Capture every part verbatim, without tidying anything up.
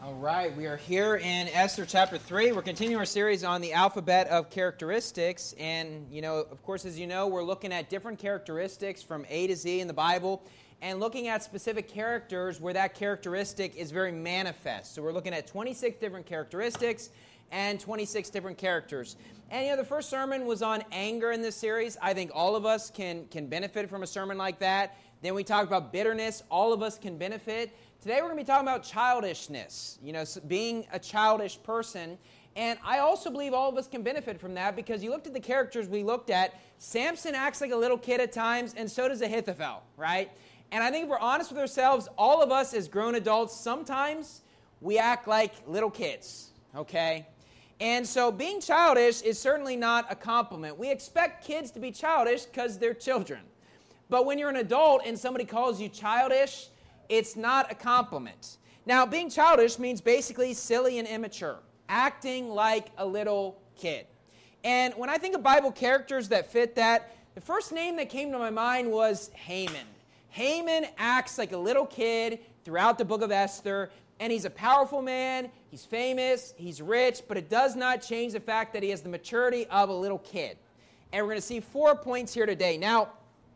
All right, we are here in Esther chapter three. We're continuing our series on the alphabet of characteristics. And, you know, of course, as you know, we're looking at different characteristics from A to Z in the Bible and looking at specific characters where that characteristic is very manifest. So we're looking at twenty-six different characteristics and twenty-six different characters. And, you know, the first sermon was on anger in this series. I think all of us can, can benefit from a sermon like that. Then we talked about bitterness. All of us can benefit. Today we're going to be talking about childishness, you know, being a childish person. And I also believe all of us can benefit from that because you looked at the characters we looked at. Samson acts like a little kid at times, and so does Ahithophel, right? And I think if we're honest with ourselves, all of us as grown adults, sometimes we act like little kids, okay? And so being childish is certainly not a compliment. We expect kids to be childish because they're children. But when you're an adult and somebody calls you childish, it's not a compliment. Now, being childish means basically silly and immature, acting like a little kid. And when I think of Bible characters that fit that, the first name that came to my mind was Haman. Haman acts like a little kid throughout the book of Esther, and he's a powerful man, he's famous, he's rich, but it does not change the fact that he has the maturity of a little kid. And we're going to see four points here today. Now,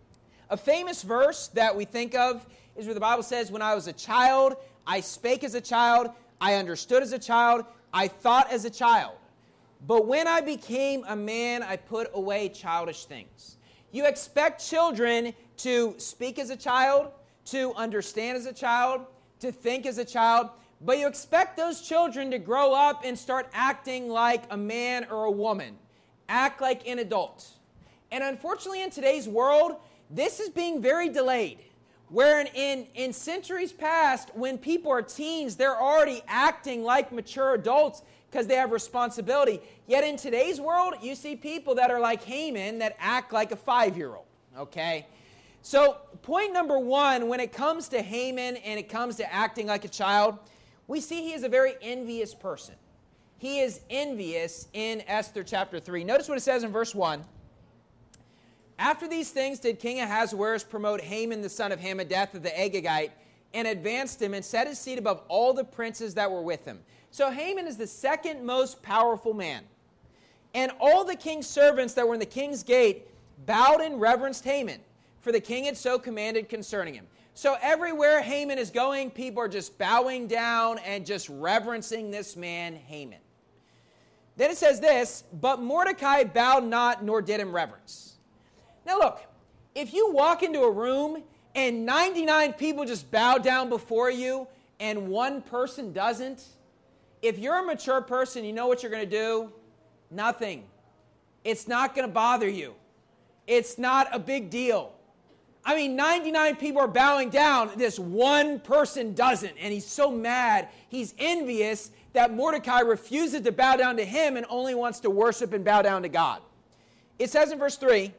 a famous verse that we think of is where the Bible says, when I was a child, I spake as a child, I understood as a child, I thought as a child. But when I became a man, I put away childish things. You expect children to speak as a child, to understand as a child, to think as a child, but you expect those children to grow up and start acting like a man or a woman, act like an adult. And unfortunately in today's world, this is being very delayed. Where in, in, in centuries past, when people are teens, they're already acting like mature adults because they have responsibility. Yet in today's world, you see people that are like Haman that act like a five-year-old, okay? So point number one, when it comes to Haman and it comes to acting like a child, we see he is a very envious person. He is envious in Esther chapter three. Notice what it says in verse one. After these things did King Ahasuerus promote Haman the son of Hammedatha the Agagite, and advanced him and set his seat above all the princes that were with him. So Haman is the second most powerful man. And all the king's servants that were in the king's gate bowed and reverenced Haman, for the king had so commanded concerning him. So everywhere Haman is going, people are just bowing down and just reverencing this man, Haman. Then it says this, but Mordecai bowed not, nor did him reverence. Now look, if you walk into a room and ninety-nine people just bow down before you and one person doesn't, if you're a mature person, you know what you're going to do? Nothing. It's not going to bother you. It's not a big deal. I mean, ninety-nine people are bowing down. This one person doesn't, and he's so mad. He's envious that Mordecai refuses to bow down to him and only wants to worship and bow down to God. It says in verse three,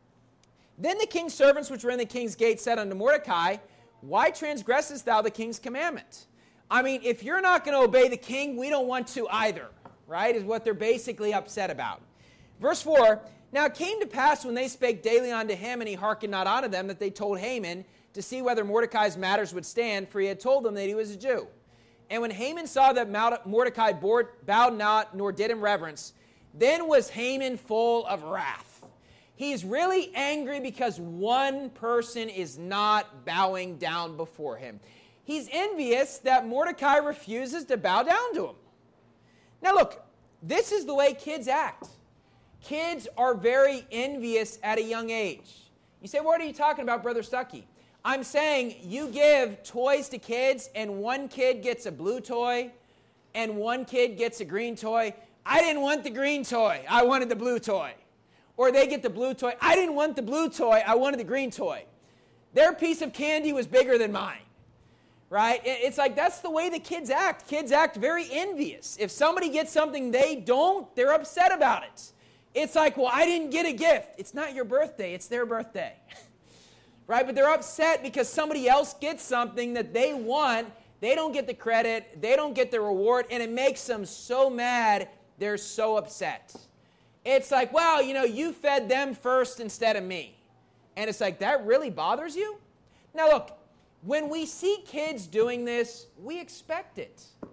then the king's servants which were in the king's gate said unto Mordecai, why transgressest thou the king's commandment? I mean, if you're not going to obey the king, we don't want to either, right, is what they're basically upset about. Verse four, now it came to pass when they spake daily unto him, and he hearkened not unto them, that they told Haman to see whether Mordecai's matters would stand, for he had told them that he was a Jew. And when Haman saw that Mordecai bowed not, nor did him reverence, then was Haman full of wrath. He's really angry because one person is not bowing down before him. He's envious that Mordecai refuses to bow down to him. Now look, this is the way kids act. Kids are very envious at a young age. You say, what are you talking about, Brother Stuckey? I'm saying you give toys to kids and one kid gets a blue toy and one kid gets a green toy. I didn't want the green toy. I wanted the blue toy. Or they get the blue toy. I didn't want the blue toy. I wanted the green toy. Their piece of candy was bigger than mine. Right? It's like that's the way the kids act. Kids act very envious. If somebody gets something they don't, they're upset about it. It's like, well, I didn't get a gift. It's not your birthday. It's their birthday. Right? But they're upset because somebody else gets something that they want. They don't get the credit. They don't get the reward. And it makes them so mad. They're so upset. It's like, well, you know, you fed them first instead of me. And it's like, that really bothers you? Now look, when we see kids doing this, we expect it.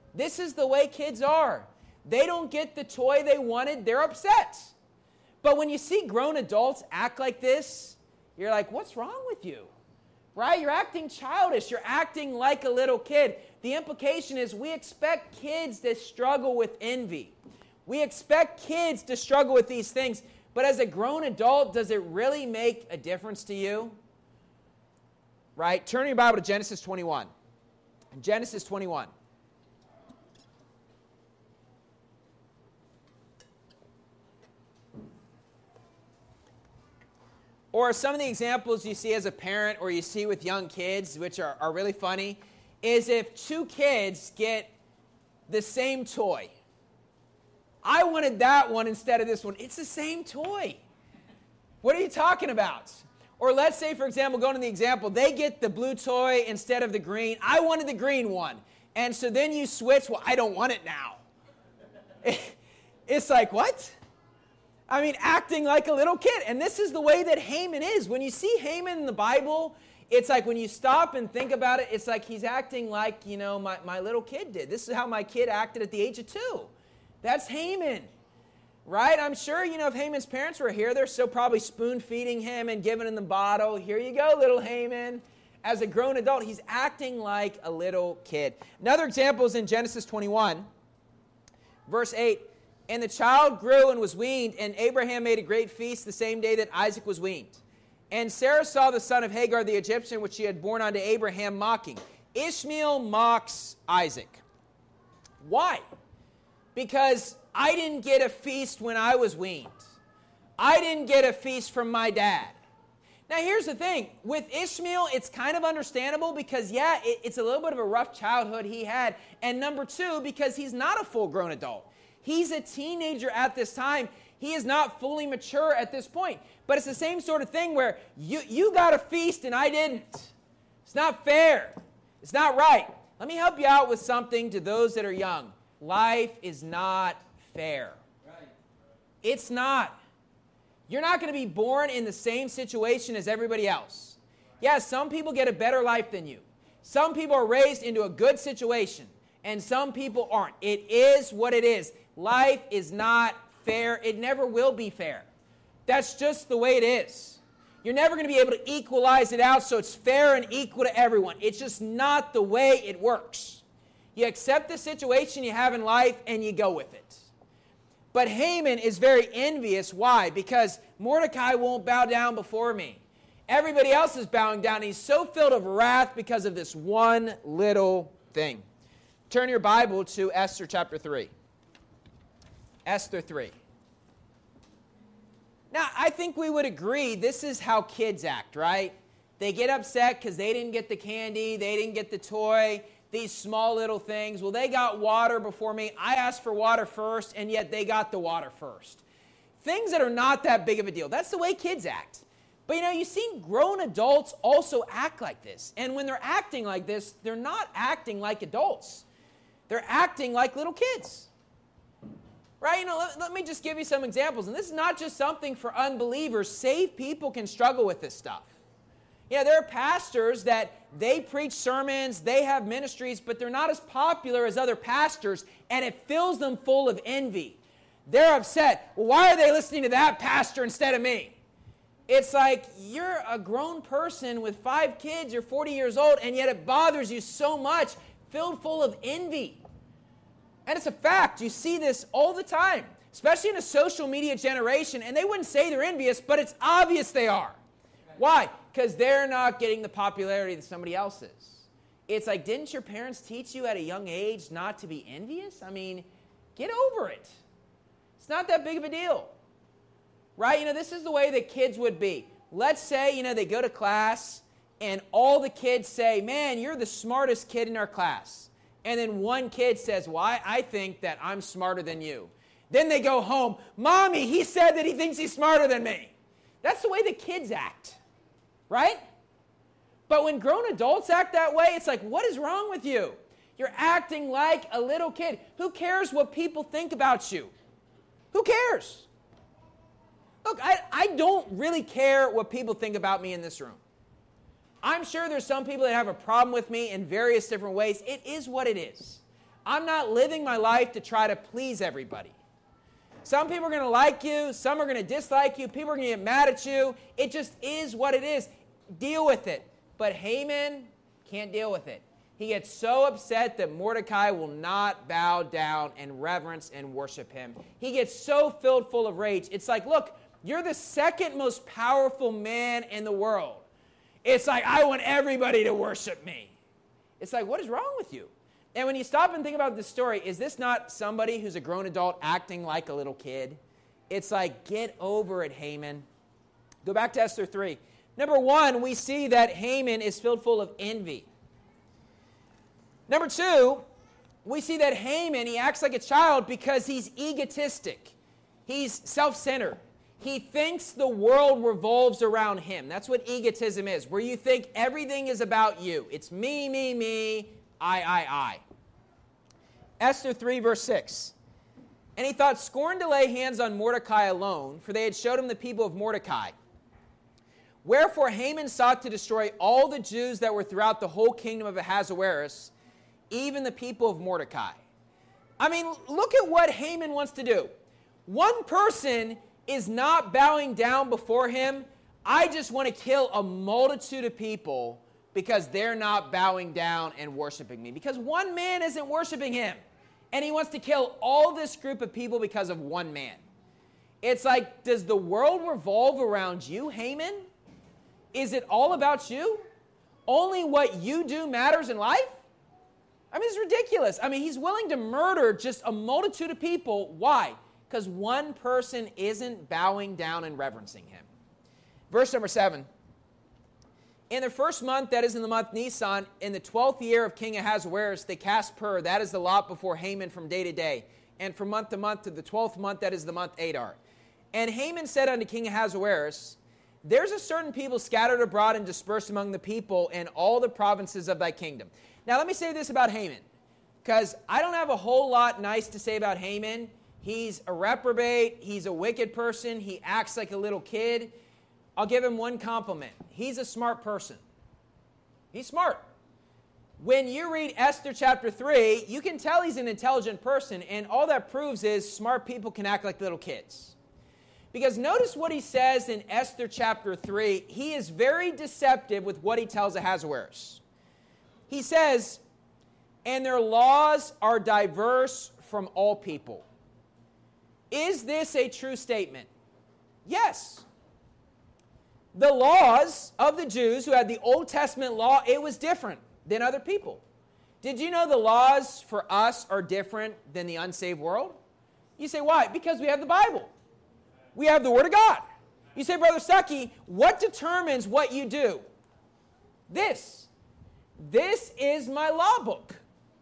This is the way kids are. They don't get the toy they wanted, they're upset. But when you see grown adults act like this, you're like, what's wrong with you? Right? You're acting childish. You're acting like a little kid. The implication is we expect kids to struggle with envy. We expect kids to struggle with these things. But as a grown adult, does it really make a difference to you? Right? Turn your Bible to Genesis twenty-one. Genesis twenty-one. Or some of the examples you see as a parent or you see with young kids, which are, are really funny, is if two kids get the same toy. I wanted that one instead of this one. It's the same toy. What are you talking about? Or let's say, for example, going to the example, they get the blue toy instead of the green. I wanted the green one. And so then you switch, well, I don't want it now. It's like, what? I mean, acting like a little kid. And this is the way that Haman is. When you see Haman in the Bible, it's like when you stop and think about it, it's like he's acting like, you know, my, my little kid did. This is how my kid acted at the age of two. That's Haman, right? I'm sure, you know, if Haman's parents were here, they're still probably spoon-feeding him and giving him the bottle. Here you go, little Haman. As a grown adult, he's acting like a little kid. Another example is in Genesis twenty-one, verse eight. And the child grew and was weaned, and Abraham made a great feast the same day that Isaac was weaned. And Sarah saw the son of Hagar the Egyptian, which she had borne unto Abraham, mocking. Ishmael mocks Isaac. Why? Because I didn't get a feast when I was weaned. I didn't get a feast from my dad. Now here's the thing. With Ishmael, it's kind of understandable because, yeah, it, it's a little bit of a rough childhood he had. And number two, because he's not a full-grown adult. He's a teenager at this time. He is not fully mature at this point. But it's the same sort of thing where you, you got a feast and I didn't. It's not fair. It's not right. Let me help you out with something to those that are young. Life is not fair. Right. It's not. You're not going to be born in the same situation as everybody else. Yeah, some people get a better life than you. Some people are raised into a good situation, and some people aren't. It is what it is. Life is not fair. It never will be fair. That's just the way it is. You're never going to be able to equalize it out so it's fair and equal to everyone. It's just not the way it works. You accept the situation you have in life and you go with it. But Haman is very envious. Why? Because Mordecai won't bow down before me. Everybody else is bowing down. He's so filled of wrath because of this one little thing. Turn your Bible to Esther chapter three. Esther three. Now, I think we would agree this is how kids act, right? They get upset because they didn't get the candy, they didn't get the toy, these small little things. Well, they got water before me. I asked for water first, and yet they got the water first. Things that are not that big of a deal. That's the way kids act. But, you know, you've seen grown adults also act like this. And when they're acting like this, they're not acting like adults. They're acting like little kids. Right? You know, let, let me just give you some examples. And this is not just something for unbelievers. Saved people can struggle with this stuff. You know, there are pastors that they preach sermons, they have ministries, but they're not as popular as other pastors, and it fills them full of envy. They're upset. Well, why are they listening to that pastor instead of me? It's like you're a grown person with five kids, you're forty years old, and yet it bothers you so much, filled full of envy. And it's a fact. You see this all the time, especially in a social media generation, and they wouldn't say they're envious, but it's obvious they are. Why? Because they're not getting the popularity that somebody else is. It's like, didn't your parents teach you at a young age not to be envious? I mean, get over it. It's not that big of a deal. Right? You know, this is the way that kids would be. Let's say, you know, they go to class and all the kids say, man, you're the smartest kid in our class. And then one kid says, well, I, I think that I'm smarter than you. Then they go home, Mommy, he said that he thinks he's smarter than me. That's the way the kids act. Right? But when grown adults act that way, it's like, what is wrong with you? You're acting like a little kid. Who cares what people think about you? Who cares? Look, I, I don't really care what people think about me in this room. I'm sure there's some people that have a problem with me in various different ways. It is what it is. I'm not living my life to try to please everybody. Some people are going to like you. Some are going to dislike you. People are going to get mad at you. It just is what it is. Deal with it. But Haman can't deal with it. He gets so upset that Mordecai will not bow down and reverence and worship him. He gets so filled full of rage. It's like, look, you're the second most powerful man in the world. It's like, I want everybody to worship me. It's like, what is wrong with you? And when you stop and think about this story, is this not somebody who's a grown adult acting like a little kid? It's like, get over it, Haman. Go back to Esther three. Number one, we see that Haman is filled full of envy. Number two, we see that Haman, he acts like a child because he's egotistic. He's self-centered. He thinks the world revolves around him. That's what egotism is, where you think everything is about you. It's me, me, me, I, I, I. Esther three, verse six. And he thought scorn to lay hands on Mordecai alone, for they had showed him the people of Mordecai. Wherefore Haman sought to destroy all the Jews that were throughout the whole kingdom of Ahasuerus, even the people of Mordecai. I mean, look at what Haman wants to do. One person is not bowing down before him. I just want to kill a multitude of people because they're not bowing down and worshiping me. Because one man isn't worshiping him. And he wants to kill all this group of people because of one man. It's like, does the world revolve around you, Haman? Is it all about you? Only what you do matters in life? I mean, it's ridiculous. I mean, he's willing to murder just a multitude of people. Why? Because one person isn't bowing down and reverencing him. Verse number seven. In the first month, that is in the month Nisan, in the twelfth year of King Ahasuerus, they cast pur, that is the lot before Haman from day to day, and from month to month to the twelfth month, that is the month Adar. And Haman said unto King Ahasuerus, there's a certain people scattered abroad and dispersed among the people in all the provinces of thy kingdom. Now, let me say this about Haman, because I don't have a whole lot nice to say about Haman. He's a reprobate. He's a wicked person. He acts like a little kid. I'll give him one compliment. He's a smart person. He's smart. When you read Esther chapter three, you can tell he's an intelligent person, and all that proves is smart people can act like little kids. Because notice what he says in Esther chapter three. He is very deceptive with what he tells Ahasuerus. He says, and their laws are diverse from all people. Is this a true statement? Yes. The laws of the Jews who had the Old Testament law, it was different than other people. Did you know the laws for us are different than the unsaved world? You say, why? Because we have the Bible. We have the Word of God. You say, Brother Stuckey, what determines what you do? This. This is my law book.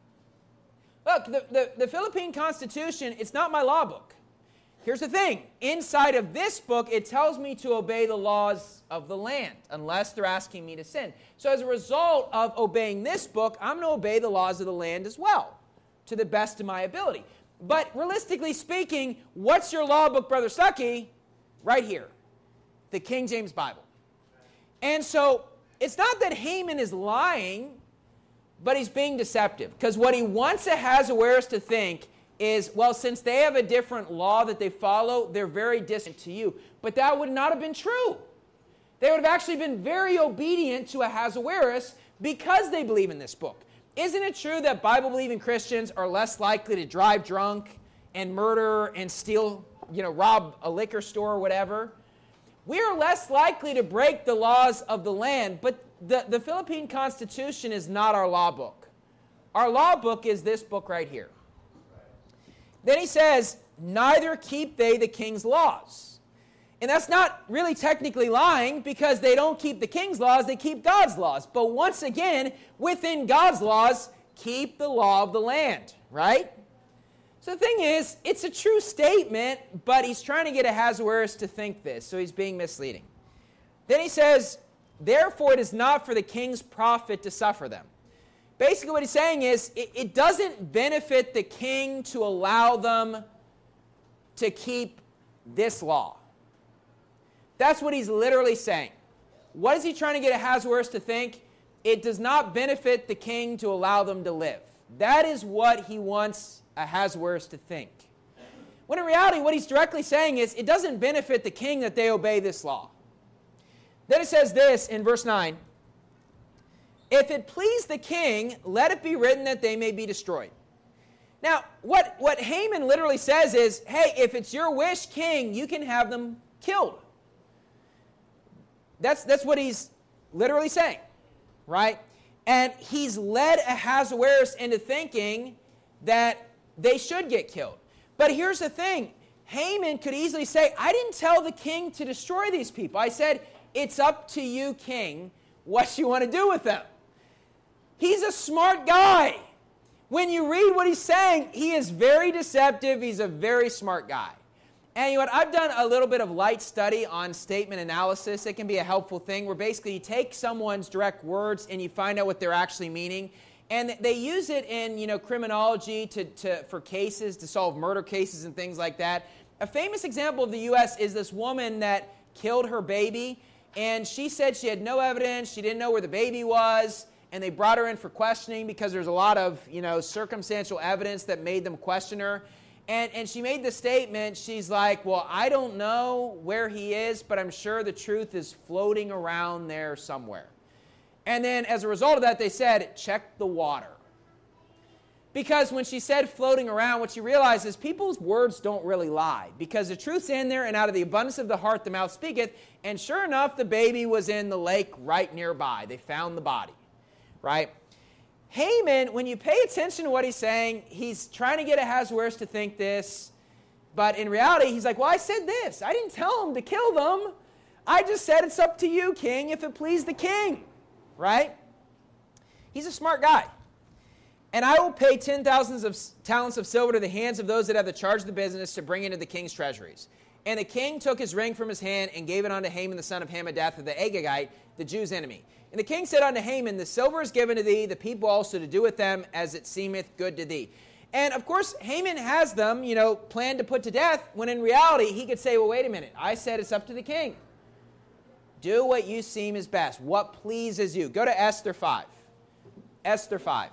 Look, the, the, the Philippine Constitution, it's not my law book. Here's the thing. Inside of this book, it tells me to obey the laws of the land, unless they're asking me to sin. So as a result of obeying this book, I'm going to obey the laws of the land as well, to the best of my ability. But realistically speaking, what's your law book, Brother Stuckey? Right here, the King James Bible. And so it's not that Haman is lying, but he's being deceptive. Because what he wants Ahasuerus to think is, well, since they have a different law that they follow, they're very distant to you. But that would not have been true. They would have actually been very obedient to Ahasuerus because they believe in this book. Isn't it true that Bible-believing Christians are less likely to drive drunk and murder and steal, you know, rob a liquor store or whatever? We are less likely to break the laws of the land, but the, the Philippine Constitution is not our law book. Our law book is this book right here. Then he says, neither keep they the king's laws. And that's not really technically lying, because they don't keep the king's laws, they keep God's laws. But once again, within God's laws, keep the law of the land, right? So the thing is, it's a true statement, but he's trying to get Ahasuerus to think this, so he's being misleading. Then he says, therefore it is not for the king's profit to suffer them. Basically what he's saying is, it, it doesn't benefit the king to allow them to keep this law. That's what he's literally saying. What is he trying to get Ahasuerus to think? It does not benefit the king to allow them to live. That is what he wants Ahasuerus to think. When in reality, what he's directly saying is, it doesn't benefit the king that they obey this law. Then it says this in verse nine, if it please the king, let it be written that they may be destroyed. Now, what, what Haman literally says is, hey, if it's your wish, king, you can have them killed. That's, that's what he's literally saying, right? And he's led Ahasuerus into thinking that they should get killed. But here's the thing. Haman could easily say, I didn't tell the king to destroy these people. I said, it's up to you, king, what you want to do with them. He's a smart guy. When you read what he's saying, he is very deceptive. He's a very smart guy. And you know what? I've done a little bit of light study on statement analysis. It can be a helpful thing where basically you take someone's direct words and you find out what they're actually meaning. And they use it in, you know, criminology to, to, for cases, to solve murder cases and things like that. A famous example of the U S is this woman that killed her baby. And she said she had no evidence. She didn't know where the baby was. And they brought her in for questioning because there's a lot of, you know, circumstantial evidence that made them question her. And, and she made the statement, she's like, well, I don't know where he is, but I'm sure the truth is floating around there somewhere. And then as a result of that, they said, check the water. Because when she said floating around, what she realized is people's words don't really lie. Because the truth's in there, and out of the abundance of the heart the mouth speaketh. And sure enough, the baby was in the lake right nearby. They found the body. Right? Haman, when you pay attention to what he's saying, he's trying to get Ahasuerus to think this, but in reality, he's like, well, I said this. I didn't tell him to kill them. I just said it's up to you, king, if it please the king. Right? He's a smart guy. And I will pay ten thousands of talents of silver to the hands of those that have the charge of the business to bring into the king's treasuries. And the king took his ring from his hand and gave it unto Haman the son of Hammedatha the Agagite, the Jews' enemy. And the king said unto Haman, the silver is given to thee, the people also to do with them as it seemeth good to thee. And of course, Haman has them, you know, planned to put to death, when in reality, he could say, well, wait a minute. I said it's up to the king. Do what you seem is best. What pleases you. Go to Esther five. Esther five.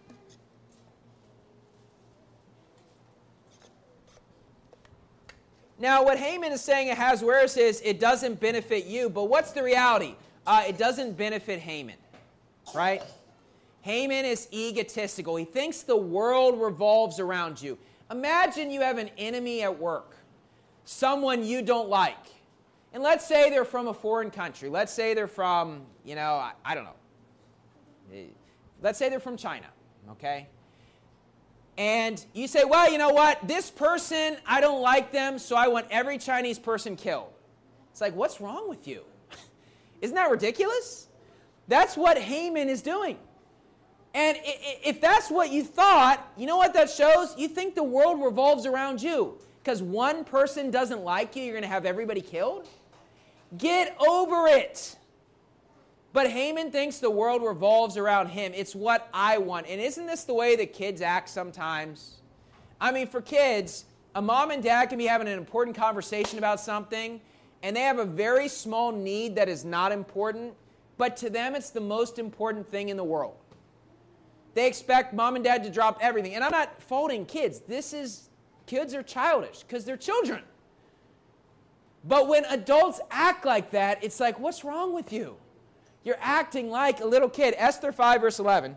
Now, what Haman is saying Ahasuerus is, it doesn't benefit you, but what's the reality? Uh, it doesn't benefit Haman, right? Haman is egotistical. He thinks the world revolves around you. Imagine you have an enemy at work, someone you don't like. And let's say they're from a foreign country. Let's say they're from, you know, I, I don't know. Let's say they're from China, okay? And you say, well, you know what? This person, I don't like them, so I want every Chinese person killed. It's like, what's wrong with you? Isn't that ridiculous? That's what Haman is doing. And if that's what you thought, you know what that shows? You think the world revolves around you. Because one person doesn't like you, you're going to have everybody killed? Get over it. But Haman thinks the world revolves around him. It's what I want. And isn't this the way that kids act sometimes? I mean, for kids, a mom and dad can be having an important conversation about something, and they have a very small need that is not important, but to them it's the most important thing in the world. They expect mom and dad to drop everything. And I'm not faulting kids. This is, kids are childish because they're children. But when adults act like that, it's like, what's wrong with you? You're acting like a little kid. Esther five, verse eleven.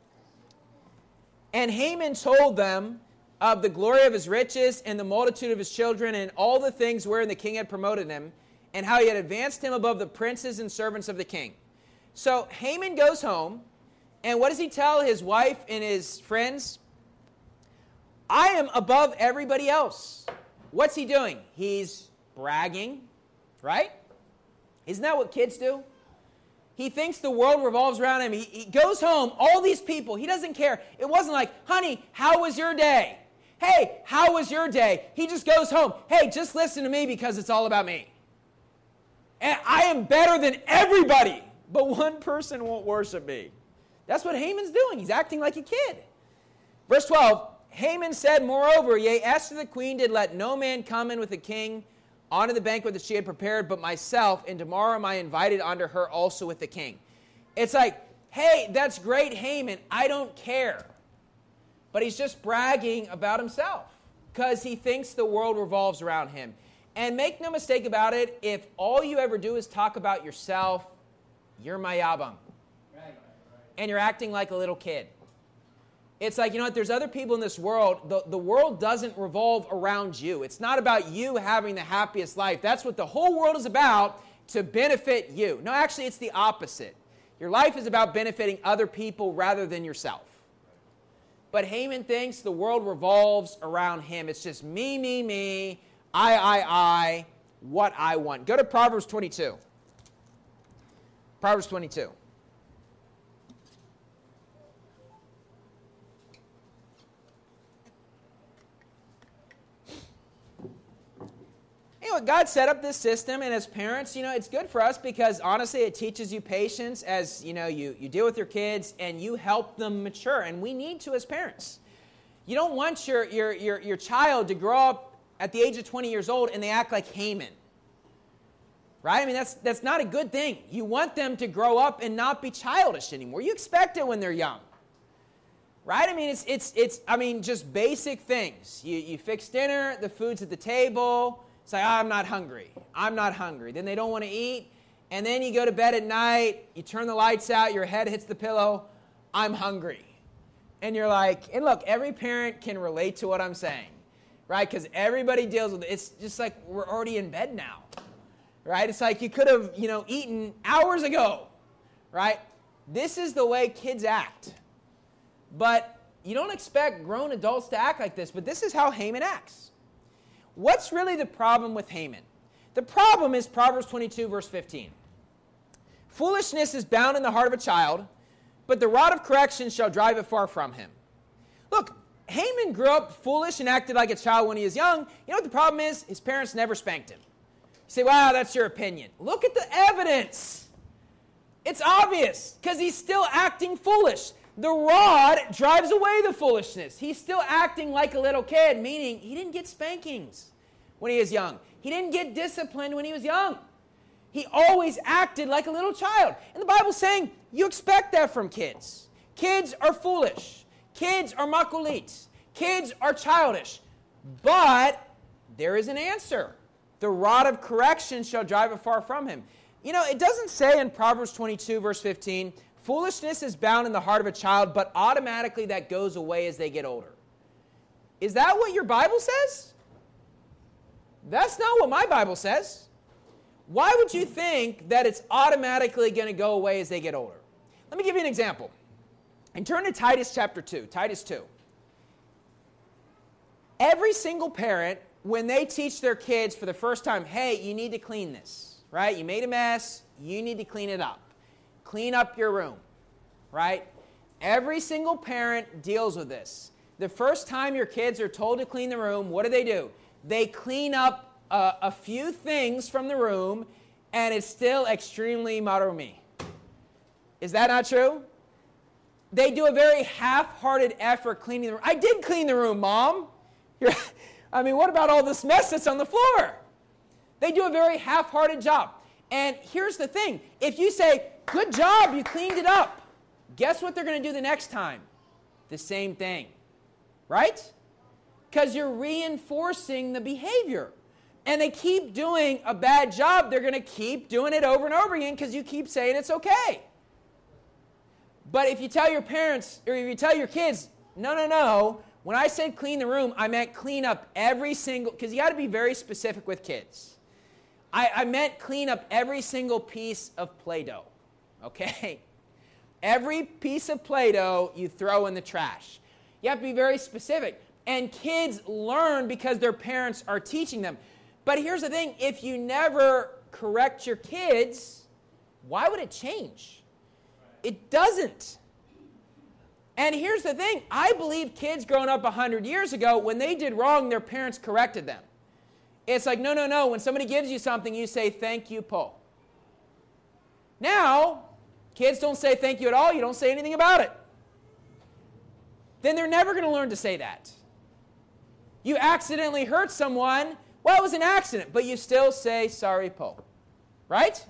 And Haman told them of the glory of his riches and the multitude of his children and all the things wherein the king had promoted him, and how he had advanced him above the princes and servants of the king. So Haman goes home, and what does he tell his wife and his friends? I am above everybody else. What's he doing? He's bragging, right? Isn't that what kids do? He thinks the world revolves around him. He, he goes home, all these people, he doesn't care. It wasn't like, honey, how was your day? Hey, how was your day? He just goes home. Hey, just listen to me because it's all about me. And I am better than everybody, but one person won't worship me. That's what Haman's doing. He's acting like a kid. Verse twelve, Haman said, moreover, yea, Esther the queen did let no man come in with the king onto the banquet that she had prepared, but myself, and tomorrow am I invited unto her also with the king. It's like, hey, that's great, Haman. I don't care. but he's just bragging about himself because he thinks the world revolves around him. And make no mistake about it, if all you ever do is talk about yourself, you're mayabang. And you're acting like a little kid. It's like, you know what, there's other people in this world. The, the world doesn't revolve around you. It's not about you having the happiest life. That's what the whole world is about, to benefit you. No, actually, it's the opposite. Your life is about benefiting other people rather than yourself. But Haman thinks the world revolves around him. It's just me, me, me, I, I, I, what I want. Go to Proverbs twenty-two. Proverbs twenty-two. You know, God set up this system, and as parents, you know, it's good for us because, honestly, it teaches you patience as, you know, you, you deal with your kids and you help them mature, and we need to as parents. You don't want your, your, your, your child to grow up at the age of twenty years old and they act like Haman, right? I mean, that's, that's not a good thing. You want them to grow up and not be childish anymore. You expect it when they're young, right? I mean, it's, it's, it's I mean, just basic things. You, you fix dinner, the food's at the table. It's like, oh, I'm not hungry. I'm not hungry. Then they don't want to eat. And then you go to bed at night. You turn the lights out. Your head hits the pillow. I'm hungry. And you're like, and look, every parent can relate to what I'm saying, right? Because everybody deals with it. It's just like we're already in bed now, right? It's like you could have, you know, eaten hours ago, right? This is the way kids act. But you don't expect grown adults to act like this. But this is how Haman acts. What's really the problem with Haman? The problem is Proverbs twenty-two, verse fifteen. Foolishness is bound in the heart of a child, but the rod of correction shall drive it far from him. Look, Haman grew up foolish and acted like a child when he was young. You know what the problem is? His parents never spanked him. You say, wow, that's your opinion. Look at the evidence. It's obvious because he's still acting foolish. The rod drives away the foolishness. He's still acting like a little kid, meaning he didn't get spankings when he was young. He didn't get disciplined when he was young. He always acted like a little child. And the Bible's saying you expect that from kids. Kids are foolish. Kids are makulit. Kids are childish. But there is an answer. The rod of correction shall drive it far from him. You know, it doesn't say in Proverbs twenty-two, verse fifteen, foolishness is bound in the heart of a child, but automatically that goes away as they get older. Is that what your Bible says? That's not what my Bible says. Why would you think that it's automatically going to go away as they get older? Let me give you an example. And turn to Titus chapter two. Titus two. Every single parent, when they teach their kids for the first time, hey, you need to clean this, right? You made a mess. You need to clean it up. Clean up your room, right? Every single parent deals with this. The first time your kids are told to clean the room, what do they do? They clean up uh, a few things from the room, and it's still extremely marumi. Is that not true? They do a very half-hearted effort cleaning the room. I did clean the room, Mom. You're, I mean, what about all this mess that's on the floor? They do a very half-hearted job. And here's the thing. If you say, good job, you cleaned it up, guess what they're going to do the next time? The same thing, right? Because you're reinforcing the behavior. And they keep doing a bad job. They're going to keep doing it over and over again because you keep saying it's okay. But if you tell your parents, or if you tell your kids, no, no, no, when I said clean the room, I meant clean up every single, because you got to be very specific with kids. I, I meant clean up every single piece of Play-Doh, okay? Every piece of Play-Doh you throw in the trash. You have to be very specific. And kids learn because their parents are teaching them. But here's the thing. If you never correct your kids, why would it change? It doesn't. And here's the thing. I believe kids growing up one hundred years ago, when they did wrong, their parents corrected them. It's like, no, no, no. When somebody gives you something, you say, thank you, Po. Now, kids don't say thank you at all. You don't say anything about it. Then they're never going to learn to say that. You accidentally hurt someone. Well, it was an accident, but you still say, sorry, Po. Right?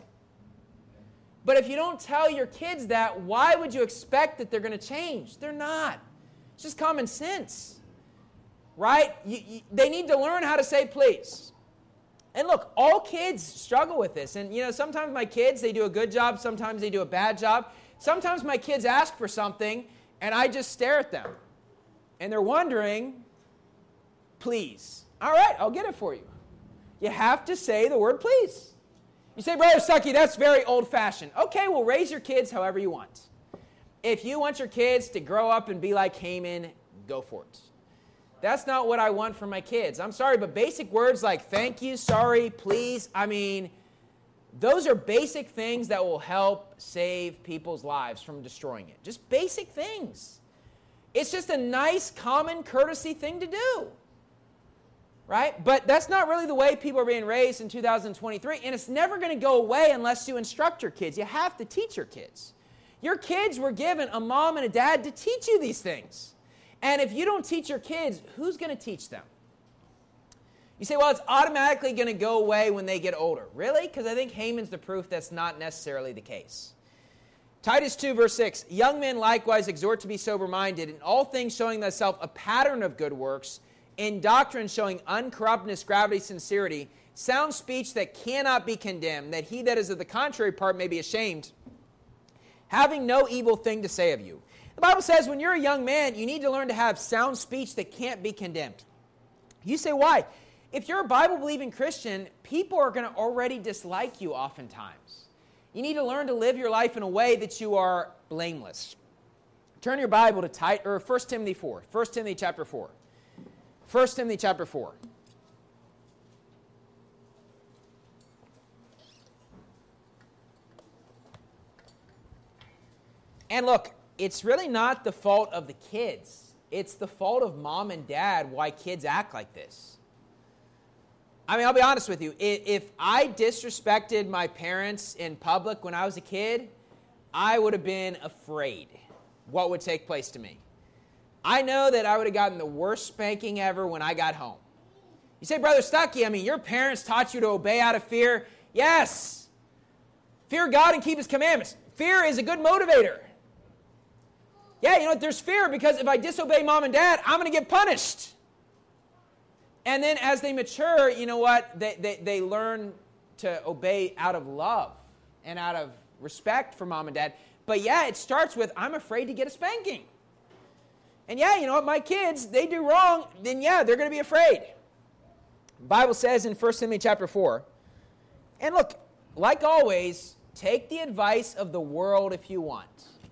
But if you don't tell your kids that, why would you expect that they're going to change? They're not. It's just common sense, right? You, you, they need to learn how to say please. And look, all kids struggle with this. And, you know, sometimes my kids, they do a good job. Sometimes they do a bad job. Sometimes my kids ask for something, and I just stare at them. And they're wondering, please. All right, I'll get it for you. You have to say the word please. You say, Brother Stuckey, that's very old-fashioned. Okay, well, raise your kids however you want. If you want your kids to grow up and be like Haman, go for it. That's not what I want for my kids. I'm sorry, but basic words like thank you, sorry, please, I mean, those are basic things that will help save people's lives from destroying it. Just basic things. It's just a nice, common courtesy thing to do. Right? But that's not really the way people are being raised in two thousand twenty-three, and it's never going to go away unless you instruct your kids. You have to teach your kids. Your kids were given a mom and a dad to teach you these things. And if you don't teach your kids, who's going to teach them? You say, well, it's automatically going to go away when they get older. Really? Because I think Haman's the proof that's not necessarily the case. Titus two, verse six, young men likewise exhort to be sober-minded, in all things showing thyself a pattern of good works, in doctrine showing uncorruptness, gravity, sincerity, sound speech that cannot be condemned, that he that is of the contrary part may be ashamed, having no evil thing to say of you. The Bible says when you're a young man, you need to learn to have sound speech that can't be condemned. You say, why? If you're a Bible-believing Christian, people are going to already dislike you oftentimes. You need to learn to live your life in a way that you are blameless. Turn your Bible to Tit- or First Timothy four. First Timothy chapter four. First Timothy chapter four. And look, it's really not the fault of the kids. It's the fault of mom and dad why kids act like this. I mean, I'll be honest with you. If I disrespected my parents in public when I was a kid, I would have been afraid what would take place to me. I know that I would have gotten the worst spanking ever when I got home. You say, Brother Stuckey, I mean, your parents taught you to obey out of fear. Yes. Fear God and keep His commandments. Fear is a good motivator. Yeah, you know what? There's fear because if I disobey mom and dad, I'm going to get punished. And then as they mature, you know what? They, they, they learn to obey out of love and out of respect for mom and dad. But yeah, it starts with, I'm afraid to get a spanking. And yeah, you know what, my kids, they do wrong, then yeah, they're going to be afraid. The Bible says in First Timothy chapter four, and look, like always, take the advice of the world if you want.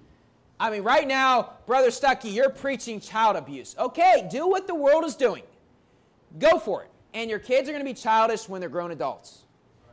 I mean, right now, Brother Stuckey, you're preaching child abuse. Okay, do what the world is doing. Go for it. And your kids are going to be childish when they're grown adults.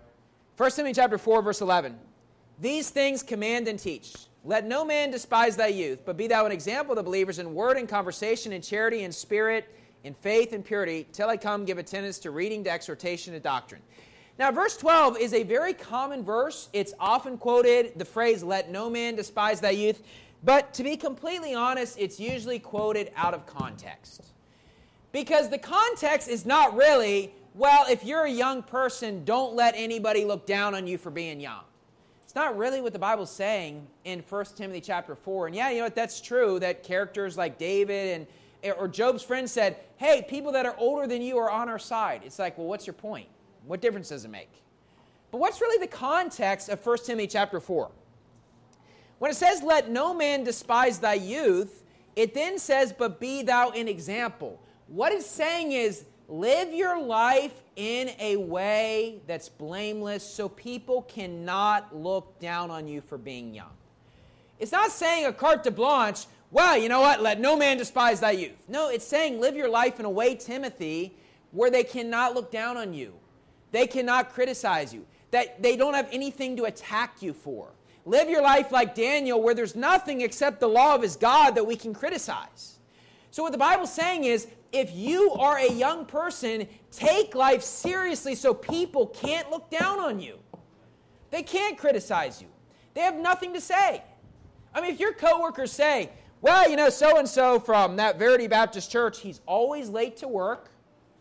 First Timothy chapter four, verse eleven, these things command and teach. Let no man despise thy youth, but be thou an example of the believers in word and conversation, in charity, in spirit, in faith and purity, till I come give attendance to reading, to exhortation, to doctrine. Now, verse twelve is a very common verse. It's often quoted, the phrase, let no man despise thy youth. But to be completely honest, it's usually quoted out of context. Because the context is not really, well, if you're a young person, don't let anybody look down on you for being young. It's not really what the Bible's saying in First Timothy chapter four. And yeah, you know what, that's true, that characters like David and or Job's friend said, hey, people that are older than you are on our side. It's like, well, what's your point? What difference does it make? But what's really the context of First Timothy chapter four? When it says, let no man despise thy youth, it then says, but be thou an example. What it's saying is, live your life in a way that's blameless so people cannot look down on you for being young. It's not saying a carte blanche, well, you know what, let no man despise thy youth. No, it's saying live your life in a way, Timothy, where they cannot look down on you. They cannot criticize you. That they don't have anything to attack you for. Live your life like Daniel, where there's nothing except the law of his God that we can criticize. So what the Bible's saying is, if you are a young person, take life seriously so people can't look down on you. They can't criticize you. They have nothing to say. I mean, if your coworkers say, well, you know, so-and-so from that Verity Baptist Church, he's always late to work.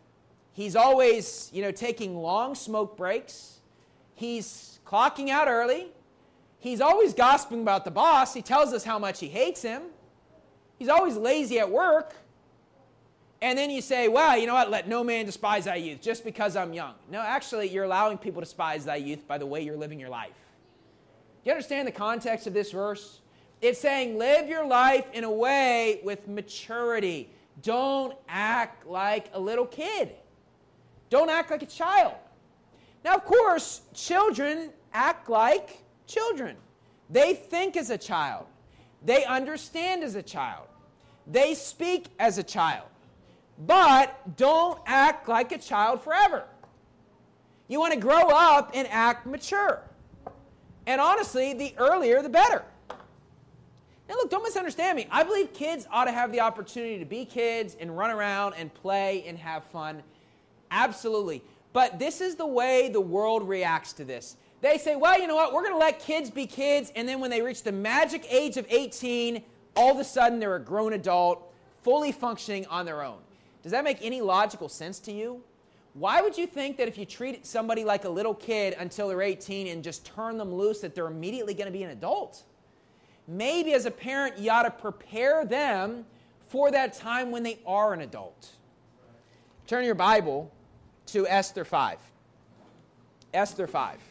He's always, you know, taking long smoke breaks. He's clocking out early. He's always gossiping about the boss. He tells us how much he hates him. He's always lazy at work. And then you say, well, you know what? Let no man despise thy youth just because I'm young. No, actually, you're allowing people to despise thy youth by the way you're living your life. Do you understand the context of this verse? It's saying live your life in a way with maturity. Don't act like a little kid. Don't act like a child. Now, of course, children act like children. They think as a child. They understand as a child. They speak as a child. But don't act like a child forever. You want to grow up and act mature. And honestly, the earlier, the better. Now look, don't misunderstand me. I believe kids ought to have the opportunity to be kids and run around and play and have fun. Absolutely. But this is the way the world reacts to this. They say, well, you know what? We're going to let kids be kids, and then when they reach the magic age of eighteen, all of a sudden they're a grown adult, fully functioning on their own. Does that make any logical sense to you? Why would you think that if you treat somebody like a little kid until they're eighteen and just turn them loose that they're immediately going to be an adult? Maybe as a parent, you ought to prepare them for that time when they are an adult. Turn your Bible to Esther five. Esther five.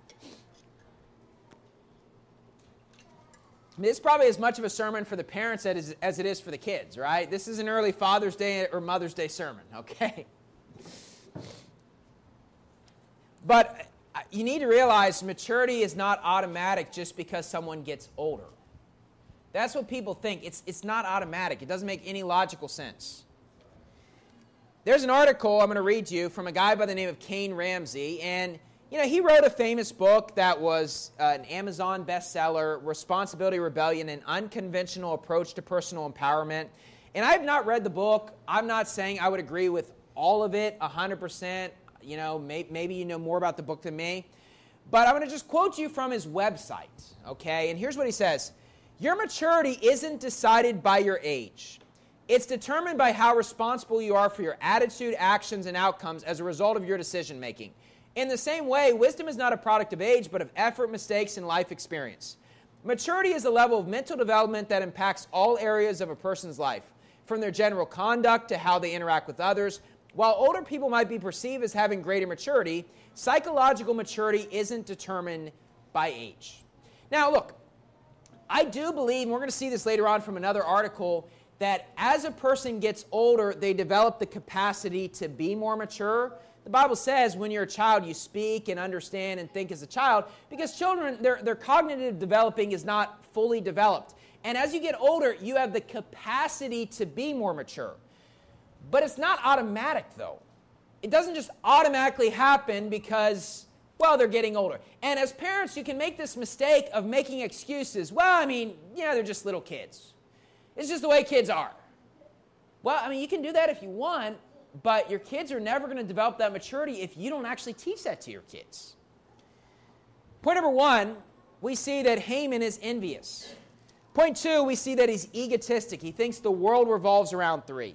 I mean, this is probably as much of a sermon for the parents as, as it is for the kids, right? This is an early Father's Day or Mother's Day sermon, okay? But you need to realize maturity is not automatic just because someone gets older. That's what people think. It's, it's not automatic. It doesn't make any logical sense. There's an article I'm going to read to you from a guy by the name of Kane Ramsey, and you know, he wrote a famous book that was uh, an Amazon bestseller, Responsibility, Rebellion, An Unconventional Approach to Personal Empowerment. And I have not read the book. I'm not saying I would agree with all of it one hundred percent. You know, may, maybe you know more about the book than me. But I'm going to just quote you from his website, okay? And here's what he says. Your maturity isn't decided by your age. It's determined by how responsible you are for your attitude, actions, and outcomes as a result of your decision making. In the same way, wisdom is not a product of age, but of effort, mistakes, and life experience. Maturity is a level of mental development that impacts all areas of a person's life, from their general conduct to how they interact with others. While older people might be perceived as having greater maturity, psychological maturity isn't determined by age. Now, look, I do believe, and we're going to see this later on from another article, that as a person gets older, they develop the capacity to be more mature. The Bible says when you're a child, you speak and understand and think as a child, because children, their, their cognitive developing is not fully developed. And as you get older, you have the capacity to be more mature. But it's not automatic, though. It doesn't just automatically happen because, well, they're getting older. And as parents, you can make this mistake of making excuses. Well, I mean, yeah, they're just little kids. It's just the way kids are. Well, I mean, you can do that if you want, but your kids are never going to develop that maturity if you don't actually teach that to your kids. Point number one, we see that Haman is envious. Point two, we see that he's egotistic. He thinks the world revolves around three,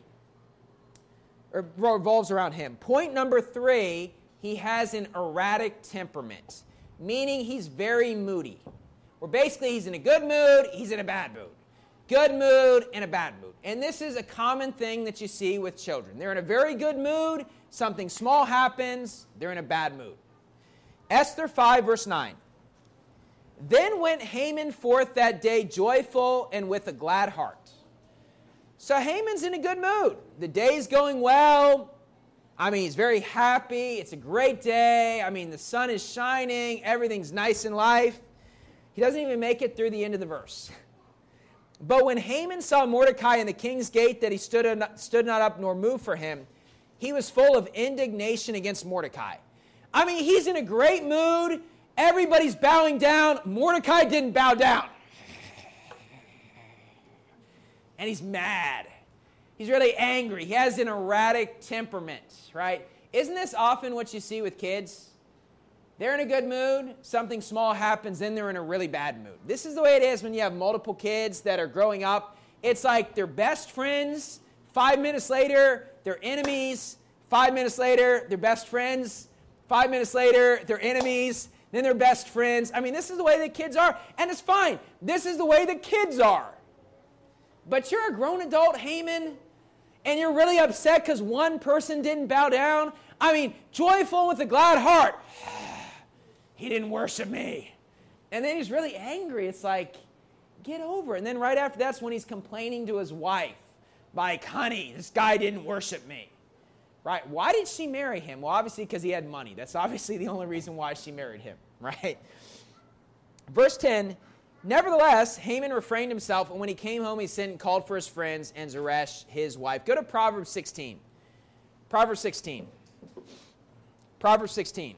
or revolves around him. Point number three, he has an erratic temperament, meaning he's very moody. Or basically, he's in a good mood, he's in a bad mood. Good mood and a bad mood. And this is a common thing that you see with children. They're in a very good mood, something small happens, they're in a bad mood. Esther five, verse nine. Then went Haman forth that day joyful and with a glad heart. So Haman's in a good mood. The day's going well. I mean, he's very happy. It's a great day. I mean, the sun is shining. Everything's nice in life. He doesn't even make it through the end of the verse. But when Haman saw Mordecai in the king's gate, that he stood, stood not up nor moved for him, he was full of indignation against Mordecai. I mean, he's in a great mood. Everybody's bowing down. Mordecai didn't bow down. And he's mad. He's really angry. He has an erratic temperament, right? Isn't this often what you see with kids? They're in a good mood, something small happens, then they're in a really bad mood. This is the way it is when you have multiple kids that are growing up. It's like they're best friends. Five minutes later, they're enemies. Five minutes later, they're best friends. Five minutes later, they're enemies. Then they're best friends. I mean, this is the way the kids are, and it's fine. This is the way the kids are. But you're a grown adult, Haman, and you're really upset because one person didn't bow down. I mean, joyful with a glad heart. He didn't worship me. And then he's really angry. It's like, get over it. And then right after that's when he's complaining to his wife. Like, honey, this guy didn't worship me. Right? Why did she marry him? Well, obviously because he had money. That's obviously the only reason why she married him. Right? Verse ten, nevertheless, Haman refrained himself, and when he came home, he sent and called for his friends and Zeresh, his wife. Go to Proverbs sixteen. Proverbs sixteen. Proverbs sixteen.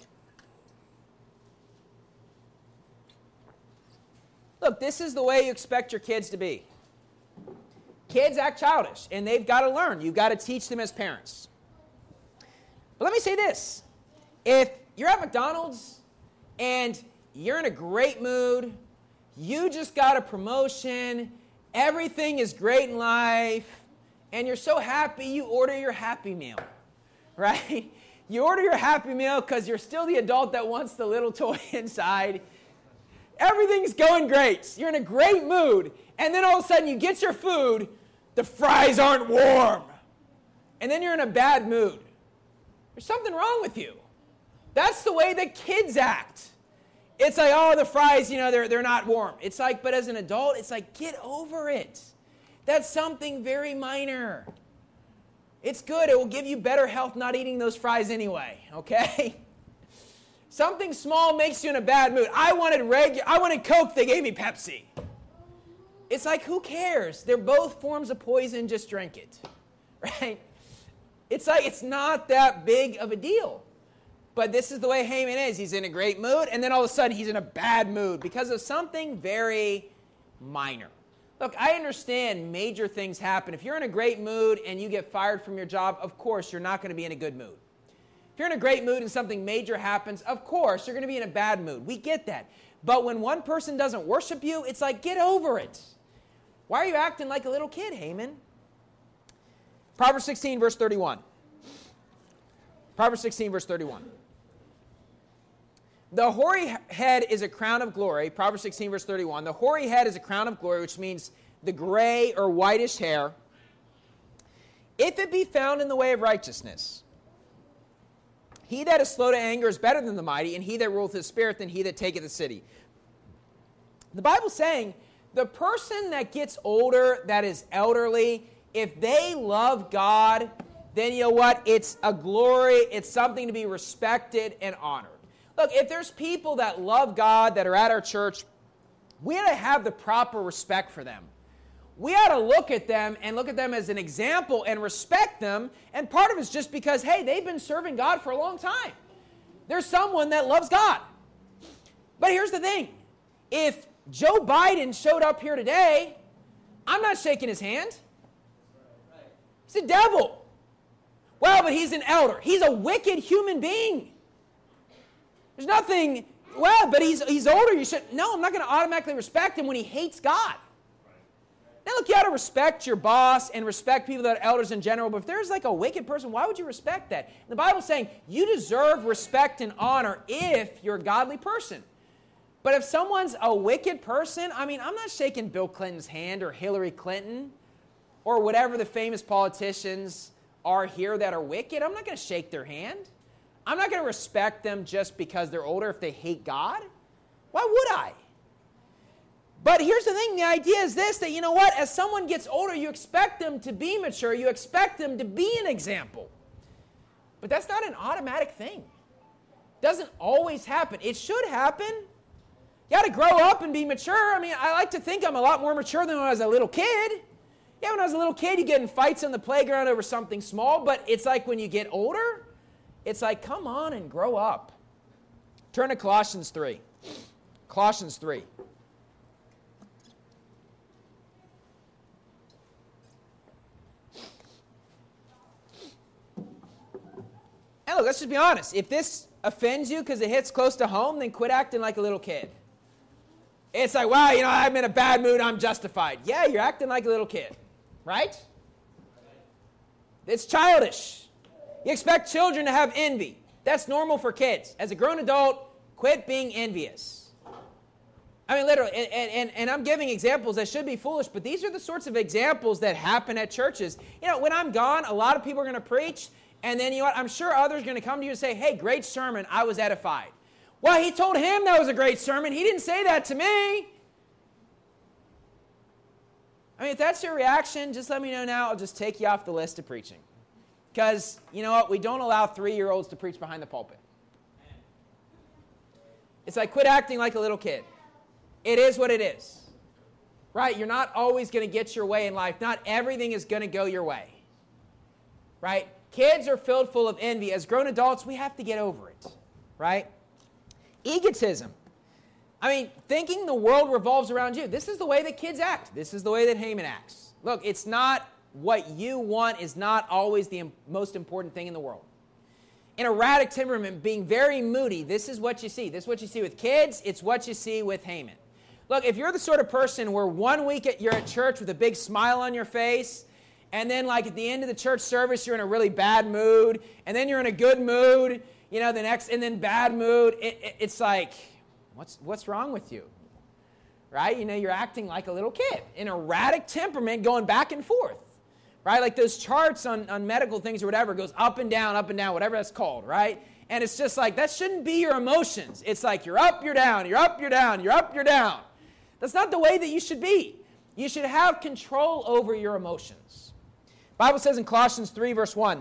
Look, this is the way you expect your kids to be. Kids act childish, and they've got to learn. You've got to teach them as parents. But let me say this. If you're at McDonald's and you're in a great mood, you just got a promotion, everything is great in life, and you're so happy you order your Happy Meal, right? You order your Happy Meal because you're still the adult that wants the little toy inside. Everything's going great. You're in a great mood. And then all of a sudden you get your food, the fries aren't warm. And then you're in a bad mood. There's something wrong with you. That's the way that kids act. It's like, oh, the fries, you know, they're, they're not warm. It's like, but as an adult, it's like, get over it. That's something very minor. It's good. It will give you better health not eating those fries anyway, okay? Something small makes you in a bad mood. I wanted regu- I wanted Coke, they gave me Pepsi. It's like, who cares? They're both forms of poison, just drink it, right? It's like, it's not that big of a deal. But this is the way Haman is. He's in a great mood, and then all of a sudden he's in a bad mood because of something very minor. Look, I understand major things happen. If you're in a great mood and you get fired from your job, of course you're not going to be in a good mood. If you're in a great mood and something major happens, of course you're going to be in a bad mood. We get that. But when one person doesn't worship you, it's like, get over it. Why are you acting like a little kid, Haman? Proverbs sixteen, verse thirty-one. Proverbs sixteen, verse thirty-one. The hoary head is a crown of glory. Proverbs sixteen, verse thirty-one. The hoary head is a crown of glory, which means the gray or whitish hair, if it be found in the way of righteousness. He that is slow to anger is better than the mighty, and he that ruleth his spirit than he that taketh the city. The Bible's saying the person that gets older, that is elderly, if they love God, then you know what? It's a glory. It's something to be respected and honored. Look, if there's people that love God that are at our church, we ought to have the proper respect for them. We ought to look at them and look at them as an example and respect them. And part of it is just because, hey, they've been serving God for a long time. There's someone that loves God. But here's the thing. If Joe Biden showed up here today, I'm not shaking his hand. He's a devil. Well, but he's an elder. He's a wicked human being. There's nothing, well, but he's he's older. You should, no, I'm not going to automatically respect him when he hates God. Now, look, you ought to respect your boss and respect people that are elders in general, but if there's like a wicked person, why would you respect that? The Bible's saying you deserve respect and honor if you're a godly person. But if someone's a wicked person, I mean, I'm not shaking Bill Clinton's hand or Hillary Clinton or whatever the famous politicians are here that are wicked. I'm not going to shake their hand. I'm not going to respect them just because they're older if they hate God. Why would I? But here's the thing. The idea is this, that you know what? As someone gets older, you expect them to be mature. You expect them to be an example. But that's not an automatic thing. It doesn't always happen. It should happen. You got to grow up and be mature. I mean, I like to think I'm a lot more mature than when I was a little kid. Yeah, when I was a little kid, you get in fights on the playground over something small, but it's like when you get older, it's like, come on and grow up. Turn to Colossians three. Colossians three. And look, let's just be honest. If this offends you because it hits close to home, then quit acting like a little kid. It's like, wow, you know, I'm in a bad mood, I'm justified. Yeah, you're acting like a little kid, right? It's childish. You expect children to have envy. That's normal for kids. As a grown adult, quit being envious. I mean, literally, and, and, and I'm giving examples that should be foolish, but these are the sorts of examples that happen at churches. You know, when I'm gone, a lot of people are going to preach, and then, you know what, I'm sure others are going to come to you and say, hey, great sermon, I was edified. Well, he told him that was a great sermon. He didn't say that to me. I mean, if that's your reaction, just let me know now. I'll just take you off the list of preaching. Because, you know what, we don't allow three-year-olds to preach behind the pulpit. It's like, quit acting like a little kid. It is what it is. Right? You're not always going to get your way in life. Not everything is going to go your way. Right? Kids are filled full of envy. As grown adults, we have to get over it. Right? Egotism. I mean, thinking the world revolves around you. This is the way that kids act. This is the way that Haman acts. Look, it's not what you want is not always the most important thing in the world. An erratic temperament, being very moody, this is what you see. This is what you see with kids. It's what you see with Haman. Look, if you're the sort of person where one week at, you're at church with a big smile on your face, and then like at the end of the church service, you're in a really bad mood, and then you're in a good mood, you know, the next, and then bad mood, it, it, it's like, what's, what's wrong with you? Right? You know, you're acting like a little kid. An erratic temperament going back and forth. Right? Like those charts on, on medical things or whatever goes up and down, up and down, whatever that's called, right? And it's just like, that shouldn't be your emotions. It's like you're up, you're down, you're up, you're down, you're up, you're down. That's not the way that you should be. You should have control over your emotions. The Bible says in Colossians three, verse one,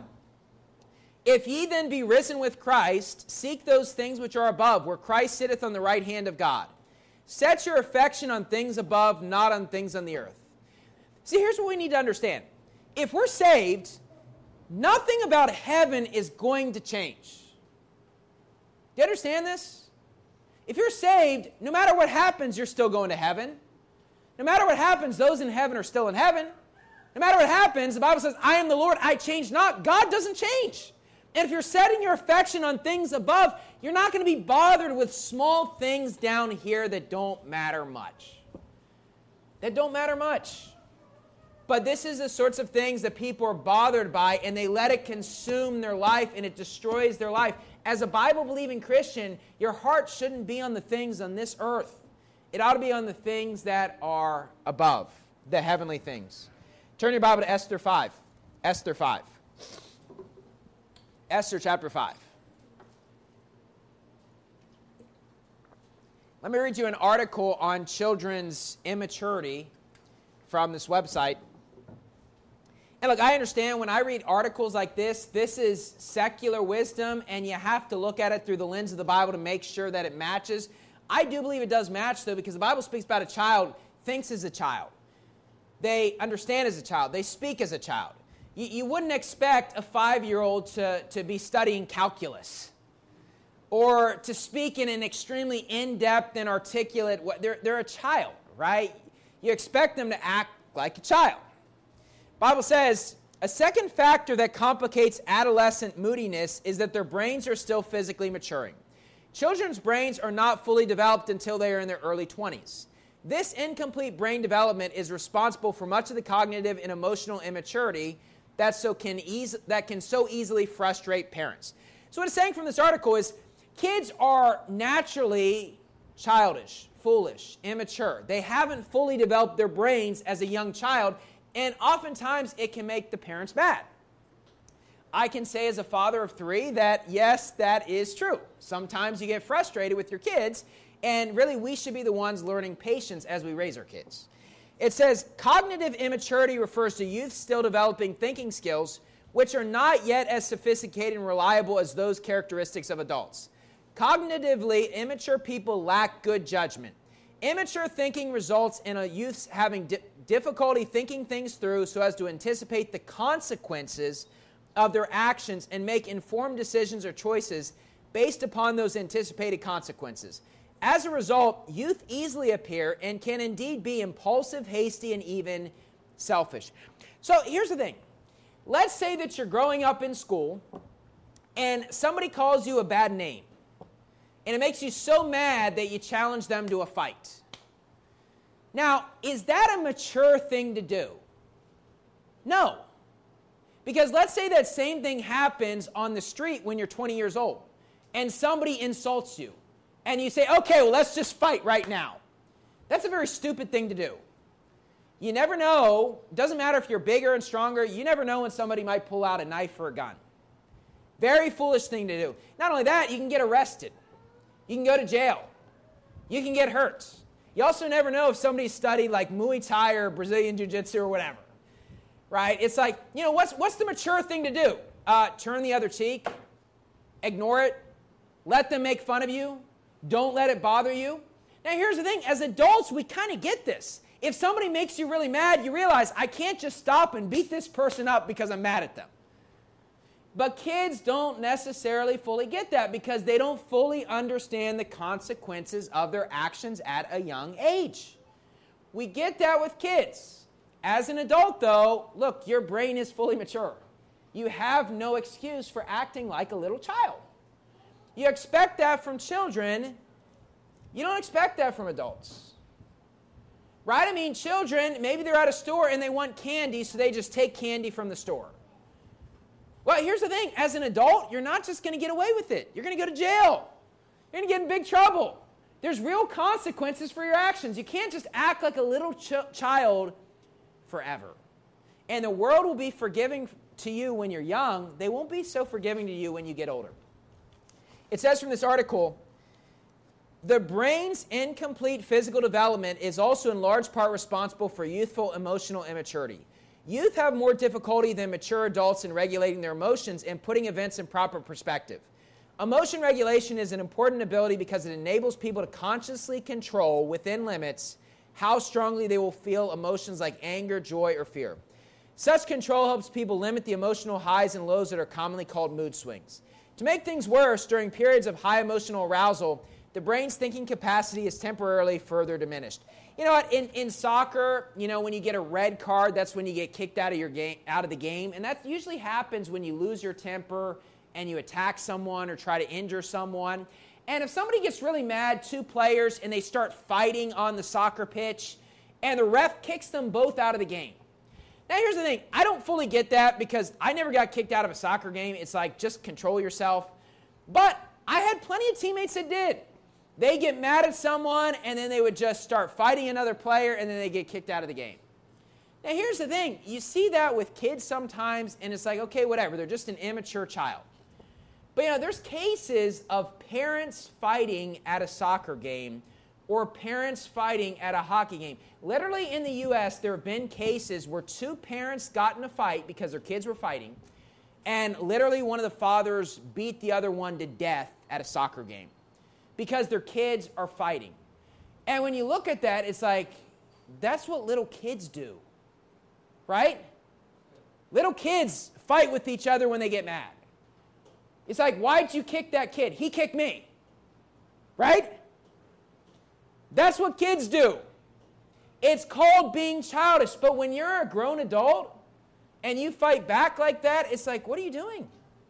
if ye then be risen with Christ, seek those things which are above, where Christ sitteth on the right hand of God. Set your affection on things above, not on things on the earth. See, here's what we need to understand. If we're saved, nothing about heaven is going to change. Do you understand this? If you're saved, no matter what happens, you're still going to heaven. No matter what happens, those in heaven are still in heaven. No matter what happens, the Bible says, I am the Lord, I change not. God doesn't change. And if you're setting your affection on things above, you're not going to be bothered with small things down here that don't matter much. That don't matter much. But this is the sorts of things that people are bothered by, and they let it consume their life, and it destroys their life. As a Bible-believing Christian, your heart shouldn't be on the things on this earth. It ought to be on the things that are above, the heavenly things. Turn your Bible to Esther five. Esther five. Esther chapter five. Let me read you an article on children's immaturity from this website. And look, I understand when I read articles like this, this is secular wisdom, and you have to look at it through the lens of the Bible to make sure that it matches. I do believe it does match, though, because the Bible speaks about a child thinks as a child. They understand as a child. They speak as a child. You, you wouldn't expect a five-year-old to, to be studying calculus or to speak in an extremely in-depth and articulate way. They're, they're a child, right? You expect them to act like a child. The Bible says, a second factor that complicates adolescent moodiness is that their brains are still physically maturing. Children's brains are not fully developed until they are in their early twenties. This incomplete brain development is responsible for much of the cognitive and emotional immaturity that, so can, eas- that can so easily frustrate parents. So what it's saying from this article is kids are naturally childish, foolish, immature. They haven't fully developed their brains as a young child, and oftentimes it can make the parents mad. I can say as a father of three that, yes, that is true. Sometimes you get frustrated with your kids, and really we should be the ones learning patience as we raise our kids. It says, cognitive immaturity refers to youth still developing thinking skills, which are not yet as sophisticated and reliable as those characteristics of adults. Cognitively, immature people lack good judgment. Immature thinking results in a youth having di- difficulty thinking things through so as to anticipate the consequences of their actions and make informed decisions or choices based upon those anticipated consequences. As a result, youth easily appear and can indeed be impulsive, hasty, and even selfish. So here's the thing. Let's say that you're growing up in school and somebody calls you a bad name. And it makes you so mad that you challenge them to a fight. Now, is that a mature thing to do? No. Because let's say that same thing happens on the street when you're twenty years old, and somebody insults you. And you say, okay, well, let's just fight right now. That's a very stupid thing to do. You never know. Doesn't matter if you're bigger and stronger. You never know when somebody might pull out a knife or a gun. Very foolish thing to do. Not only that, you can get arrested. You can go to jail. You can get hurt. You also never know if somebody studied like Muay Thai or Brazilian Jiu-Jitsu or whatever. Right? It's like, you know, what's, what's the mature thing to do? Uh, turn the other cheek. Ignore it. Let them make fun of you. Don't let it bother you. Now, here's the thing. As adults, we kind of get this. If somebody makes you really mad, you realize, I can't just stop and beat this person up because I'm mad at them. But kids don't necessarily fully get that because they don't fully understand the consequences of their actions at a young age. We get that with kids. As an adult, though, look, your brain is fully mature. You have no excuse for acting like a little child. You expect that from children. You don't expect that from adults. Right? I mean, children, maybe they're at a store and they want candy, so they just take candy from the store. Well, here's the thing. As an adult, you're not just going to get away with it. You're going to go to jail. You're going to get in big trouble. There's real consequences for your actions. You can't just act like a little ch- child forever. And the world will be forgiving to you when you're young. They won't be so forgiving to you when you get older. It says from this article, the brain's incomplete physical development is also in large part responsible for youthful emotional immaturity. Youth have more difficulty than mature adults in regulating their emotions and putting events in proper perspective. Emotion regulation is an important ability because it enables people to consciously control, within limits, how strongly they will feel emotions like anger, joy, or fear. Such control helps people limit the emotional highs and lows that are commonly called mood swings. To make things worse, during periods of high emotional arousal, the brain's thinking capacity is temporarily further diminished. You know what? In, in soccer, you know, when you get a red card, that's when you get kicked out of your game, out of the game, and that usually happens when you lose your temper and you attack someone or try to injure someone. And if somebody gets really mad, two players, and they start fighting on the soccer pitch, and the ref kicks them both out of the game. Now, here's the thing. I don't fully get that because I never got kicked out of a soccer game. It's like, just control yourself. But I had plenty of teammates that did. They get mad at someone, and then they would just start fighting another player, and then they get kicked out of the game. Now, here's the thing. You see that with kids sometimes, and it's like, okay, whatever. They're just an immature child. But, you know, there's cases of parents fighting at a soccer game or parents fighting at a hockey game. Literally in the U S, there have been cases where two parents got in a fight because their kids were fighting, and literally one of the fathers beat the other one to death at a soccer game because their kids are fighting. And when you look at that, it's like, that's what little kids do, right? Little kids fight with each other when they get mad. It's like, why'd you kick that kid? He kicked me, right? That's what kids do. It's called being childish. But when you're a grown adult and you fight back like that, it's like, what are you doing?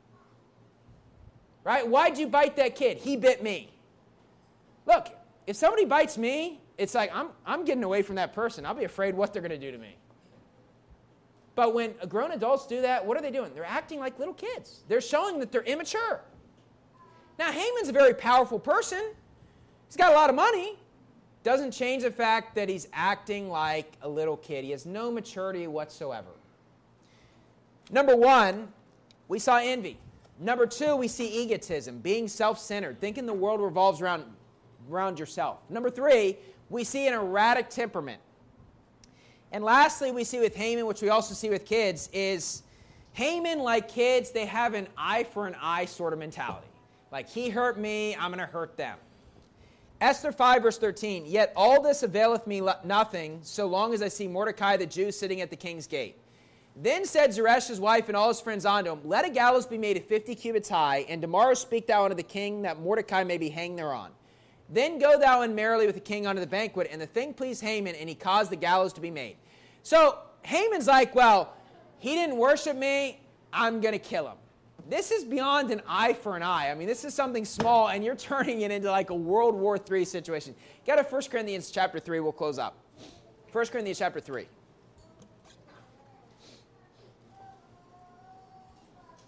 Right? Why'd you bite that kid? He bit me. Look, if somebody bites me, it's like, I'm, I'm getting away from that person. I'll be afraid what they're going to do to me. But when grown adults do that, what are they doing? They're acting like little kids. They're showing that they're immature. Now, Haman's a very powerful person. He's got a lot of money. Doesn't change the fact that he's acting like a little kid. He has no maturity whatsoever. Number one, we saw envy. Number two, we see egotism, being self-centered, thinking the world revolves around, around yourself. Number three, we see an erratic temperament. And lastly, we see with Haman, which we also see with kids, is Haman, like kids, they have an eye for an eye sort of mentality. Like, he hurt me, I'm going to hurt them. Esther five, verse thirteen, yet all this availeth me nothing, so long as I see Mordecai the Jew sitting at the king's gate. Then said Zeresh his wife and all his friends unto him, let a gallows be made of fifty cubits high, and tomorrow speak thou unto the king, that Mordecai may be hanged thereon. Then go thou in merrily with the king unto the banquet, and the thing pleased Haman, and he caused the gallows to be made. So Haman's like, well, he didn't worship me, I'm going to kill him. This is beyond an eye for an eye. I mean, this is something small, and you're turning it into like a World War Three situation. Go to First Corinthians chapter three, we'll close up. First Corinthians chapter three.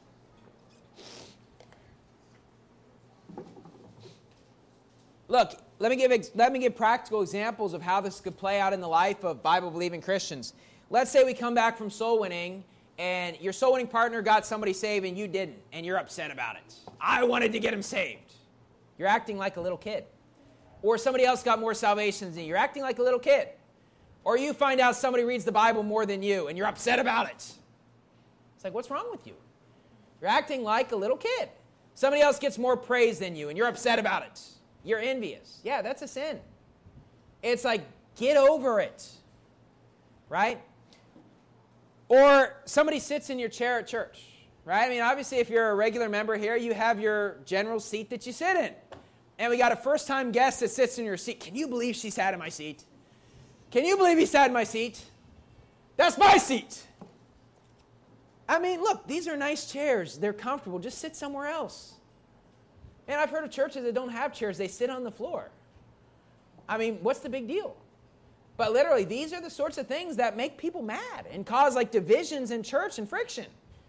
Look, let me give ex- let me give practical examples of how this could play out in the life of Bible-believing Christians. Let's say we come back from soul winning, and your soul winning partner got somebody saved and you didn't, and you're upset about it. I wanted to get him saved. You're acting like a little kid. Or somebody else got more salvations than you. You're acting like a little kid. Or you find out somebody reads the Bible more than you, and you're upset about it. It's like, what's wrong with you? You're acting like a little kid. Somebody else gets more praise than you, and you're upset about it. You're envious. Yeah, that's a sin. It's like, get over it. Right? Or somebody sits in your chair at church. Right? I mean, obviously, if you're a regular member here, you have your general seat that you sit in. And we got a first-time guest that sits in your seat. Can you believe she sat in my seat? Can you believe he sat in my seat? That's my seat. I mean, look, these are nice chairs. They're comfortable. Just sit somewhere else. And I've heard of churches that don't have chairs. They sit on the floor. I mean, what's the big deal? But literally, these are the sorts of things that make people mad and cause like divisions in church and friction.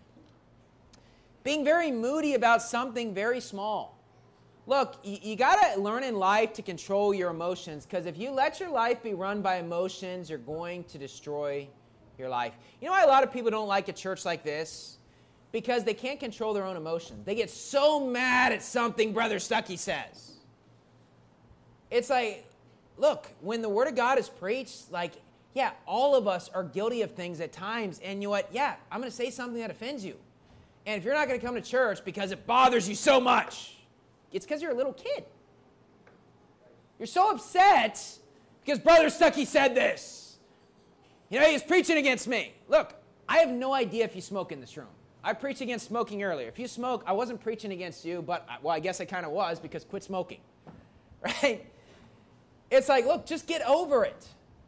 Being very moody about something very small. Look, you, you got to learn in life to control your emotions, because if you let your life be run by emotions, you're going to destroy your life. You know why a lot of people don't like a church like this? Because they can't control their own emotions. They get so mad at something Brother Stuckey says. It's like, look, when the Word of God is preached, like, yeah, all of us are guilty of things at times, and you know what? Yeah, I'm going to say something that offends you. And if you're not going to come to church because it bothers you so much, it's because you're a little kid. You're so upset because Brother Stuckey said this. You know, he was preaching against me. Look, I have no idea if you smoke in this room. I preached against smoking earlier. If you smoke, I wasn't preaching against you, but, well, I guess I kind of was, because quit smoking. Right? It's like, look, just get over it.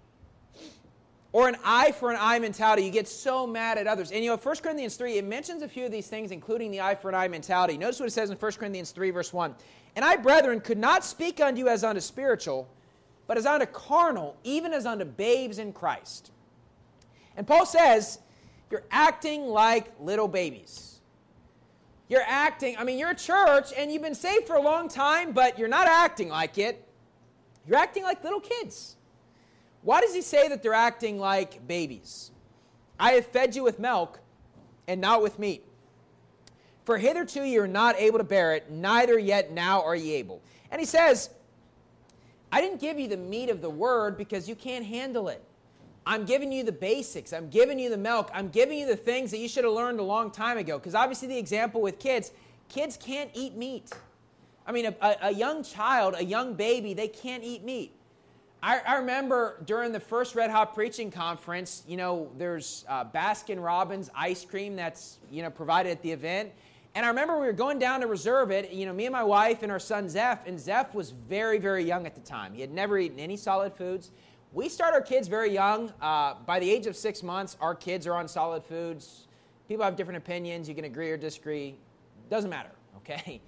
Or an eye for an eye mentality. You get so mad at others. And you know, First Corinthians three, it mentions a few of these things, including the eye for an eye mentality. Notice what it says in First Corinthians three, verse one. And I, brethren, could not speak unto you as unto spiritual, but as unto carnal, even as unto babes in Christ. And Paul says, you're acting like little babies. You're acting, I mean, you're a church, and you've been saved for a long time, but you're not acting like it. You're acting like little kids. Why does he say that they're acting like babies? I have fed you with milk and not with meat. For hitherto you are not able to bear it, neither yet now are ye able. And he says, I didn't give you the meat of the word because you can't handle it. I'm giving you the basics. I'm giving you the milk. I'm giving you the things that you should have learned a long time ago. Because obviously the example with kids, kids can't eat meat. I mean, a, a, a young child, a young baby, they can't eat meat. I, I remember during the first Red Hot Preaching Conference, you know, there's uh, Baskin-Robbins ice cream that's, you know, provided at the event. And I remember we were going down to reserve it, you know, me and my wife and our son Zeph, and Zeph was very, very young at the time. He had never eaten any solid foods. We start our kids very young. Uh, by the age of six months, our kids are on solid foods. People have different opinions. You can agree or disagree. Doesn't matter, okay?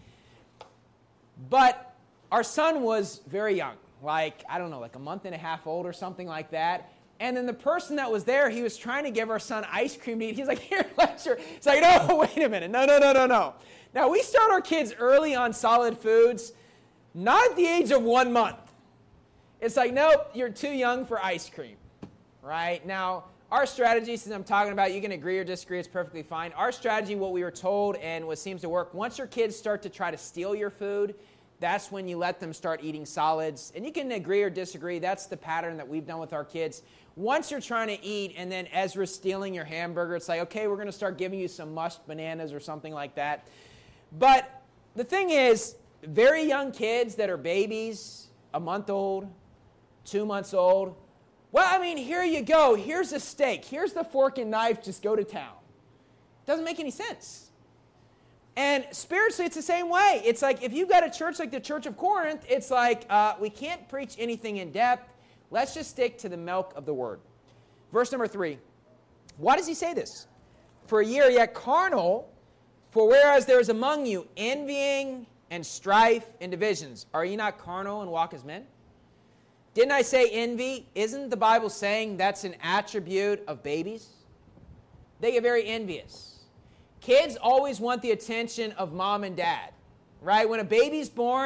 But our son was very young. Like, I don't know, like a month and a half old or something like that. And then the person that was there, he was trying to give our son ice cream to eat. He's like, here, lecture. It's like, no, wait a minute. No, no, no, no, no. Now, we start our kids early on solid foods, not at the age of one month. It's like, nope, you're too young for ice cream, right? Now, our strategy, since I'm talking about, you can agree or disagree, it's perfectly fine. Our strategy, what we were told and what seems to work, once your kids start to try to steal your food, that's when you let them start eating solids. And you can agree or disagree. That's the pattern that we've done with our kids. Once you're trying to eat and then Ezra's stealing your hamburger, it's like, okay, we're going to start giving you some mushed bananas or something like that. But the thing is, very young kids that are babies, a month old, two months old, well, I mean, here you go. Here's a steak. Here's the fork and knife. Just go to town. Doesn't make any sense. And spiritually, it's the same way. It's like if you've got a church like the Church of Corinth, it's like uh, we can't preach anything in depth. Let's just stick to the milk of the word. Verse number three. Why does he say this? For a year yet carnal, for whereas there is among you envying and strife and divisions, are ye not carnal and walk as men? Didn't I say envy? Isn't the Bible saying that's an attribute of babies? They get very envious. Kids always want the attention of mom and dad, right? When a baby's born,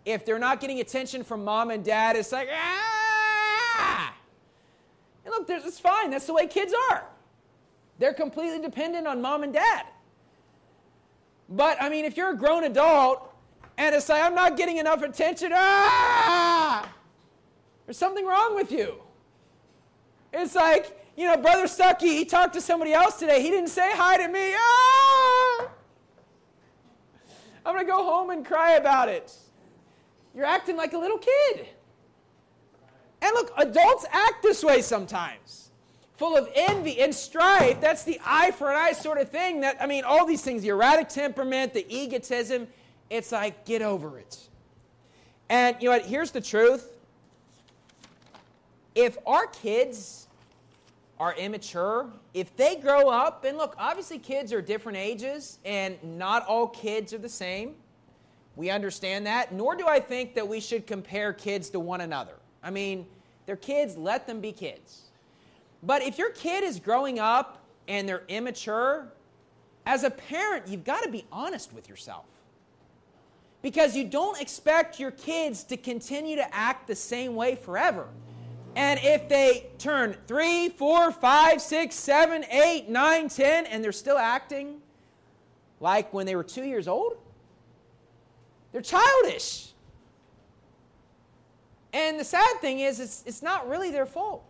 If they're not getting attention from mom and dad, it's like, ah! And look, it's fine. That's the way kids are. They're completely dependent on mom and dad. But, I mean, if you're a grown adult and it's like, I'm not getting enough attention, ah! There's something wrong with you. It's like, you know, Brother Stuckey, he talked to somebody else today. He didn't say hi to me. Ah! I'm going to go home and cry about it. You're acting like a little kid. And look, adults act this way sometimes. Full of envy and strife. That's the eye for an eye sort of thing. That, I mean, all these things, the erratic temperament, the egotism, it's like, get over it. And you know what, here's the truth. If our kids are immature, if they grow up, and look, obviously kids are different ages, and not all kids are the same. We understand that, nor do I think that we should compare kids to one another. I mean, they're kids, let them be kids. But if your kid is growing up and they're immature, as a parent, you've got to be honest with yourself. Because you don't expect your kids to continue to act the same way forever. And if they turn three, four, five, six, seven, eight, nine, ten, and they're still acting like when they were two years old, they're childish. And the sad thing is, it's, it's not really their fault.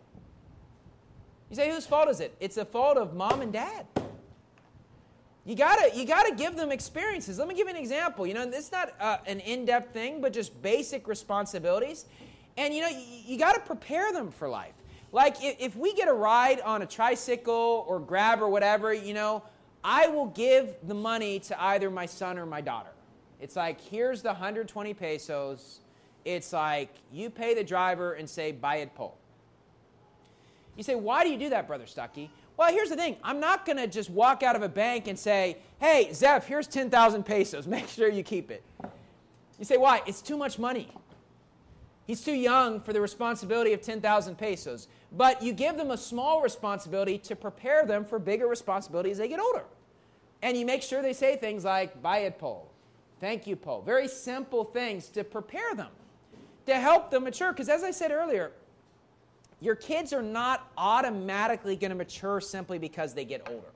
You say, whose fault is it? It's the fault of mom and dad. You gotta, you gotta give them experiences. Let me give you an example. You know, it's not uh, an in-depth thing, but just basic responsibilities. And, you know, you, you got to prepare them for life. Like, if, if we get a ride on a tricycle or Grab or whatever, you know, I will give the money to either my son or my daughter. It's like, here's the one hundred twenty pesos. It's like, you pay the driver and say, bayad po. You say, why do you do that, Brother Stuckey? Well, here's the thing. I'm not going to just walk out of a bank and say, hey, Zeph, here's ten thousand pesos. Make sure you keep it. You say, why? It's too much money. He's too young for the responsibility of ten thousand pesos. But you give them a small responsibility to prepare them for bigger responsibilities as they get older. And you make sure they say things like, bayad po, thank you po. Very simple things to prepare them, to help them mature. Because as I said earlier, your kids are not automatically going to mature simply because they get older.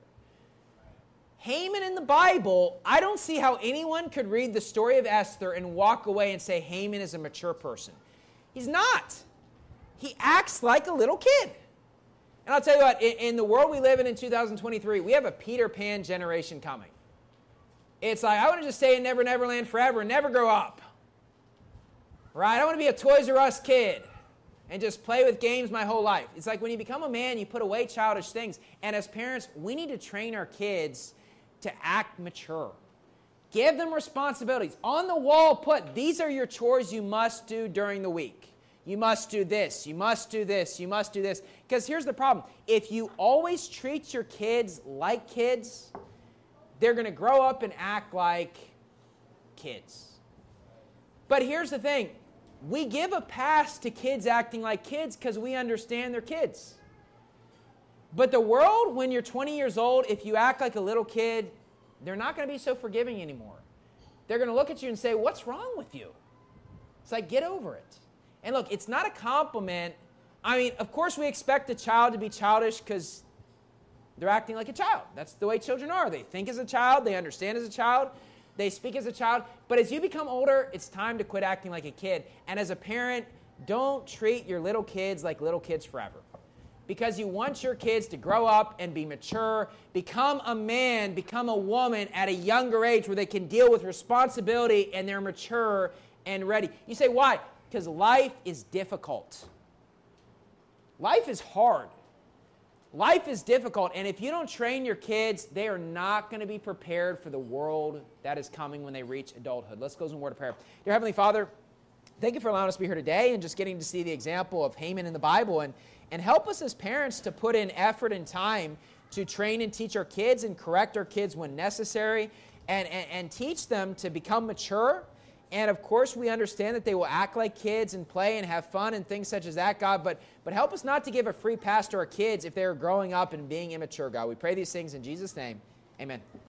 Haman in the Bible, I don't see how anyone could read the story of Esther and walk away and say Haman is a mature person. He's not. He acts like a little kid. And I'll tell you what, in, in the world we live in in two thousand twenty-three, we have a Peter Pan generation coming. It's like, I want to just stay in Never Never Land forever and never grow up. Right? I want to be a Toys R Us kid and just play with games my whole life. It's like when you become a man, you put away childish things. And as parents, we need to train our kids to act mature. Give them responsibilities. On the wall, put, these are your chores you must do during the week. You must do this, you must do this, you must do this. Because here's the problem. If you always treat your kids like kids, they're going to grow up and act like kids. But here's the thing. We give a pass to kids acting like kids because we understand they're kids. But the world, when you're twenty years old, if you act like a little kid, they're not going to be so forgiving anymore. They're going to look at you and say, what's wrong with you? It's like, get over it. And look, it's not a compliment. I mean, of course we expect a child to be childish because they're acting like a child. That's the way children are. They think as a child. They understand as a child. They speak as a child. But as you become older, it's time to quit acting like a kid. And as a parent, don't treat your little kids like little kids forever. Because you want your kids to grow up and be mature, become a man, become a woman at a younger age where they can deal with responsibility and they're mature and ready. You say, why? Because life is difficult. Life is hard. Life is difficult, and if you don't train your kids, they are not going to be prepared for the world that is coming when they reach adulthood. Let's close in a word of prayer. Dear Heavenly Father, thank you for allowing us to be here today and just getting to see the example of Haman in the Bible, and, and help us as parents to put in effort and time to train and teach our kids and correct our kids when necessary, and, and, and teach them to become mature. And, of course, we understand that they will act like kids and play and have fun and things such as that, God. But, but help us not to give a free pass to our kids if they are growing up and being immature, God. We pray these things in Jesus' name. Amen.